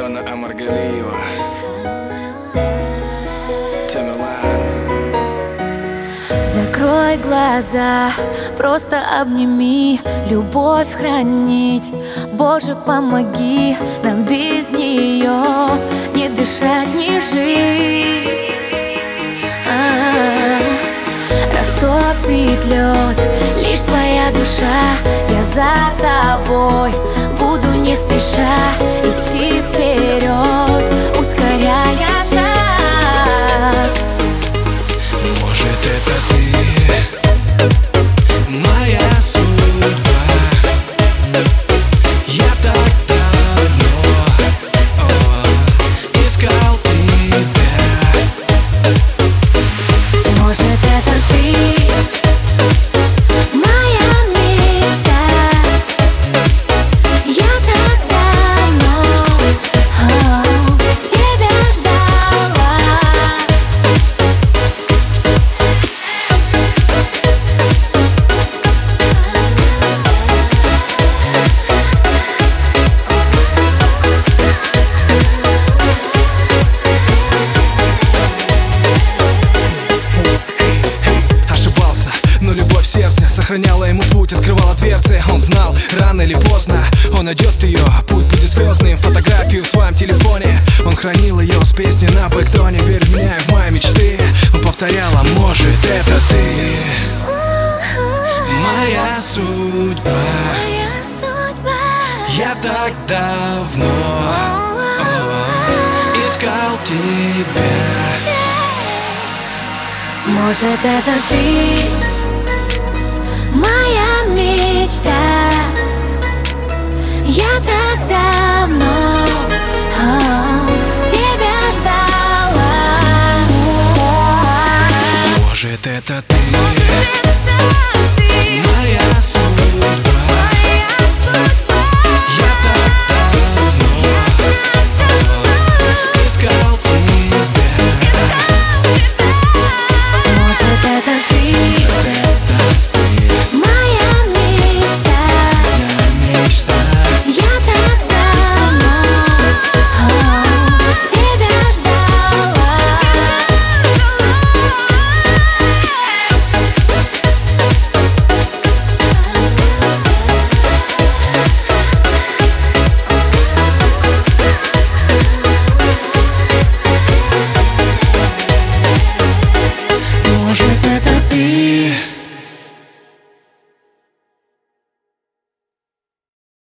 Алена Амаргалиева, Тамерлан. Закрой глаза, просто обними, любовь хранить. Боже, помоги нам без нее не дышать, не жить. Растопит лед лишь твоя душа. Я за тобой буду не спеша идти вперед, ускоряя шаг. Может, это ты, моя судьба. Я так давно искал тебя. Может, это ты, моя мечта. Я так давно тебя ждала. Сохраняла ему путь, открывала дверцы. Он знал, рано или поздно он найдет ее. Путь будет звездным, фотографию в своем телефоне он хранил ее с песней на бэктоне. Верь в меня и в мои мечты. Он повторяла, может, это ты, моя судьба. Я так давно искал тебя. Может, это ты, моя мечта. Я так давно тебя ждала. Может, это ты.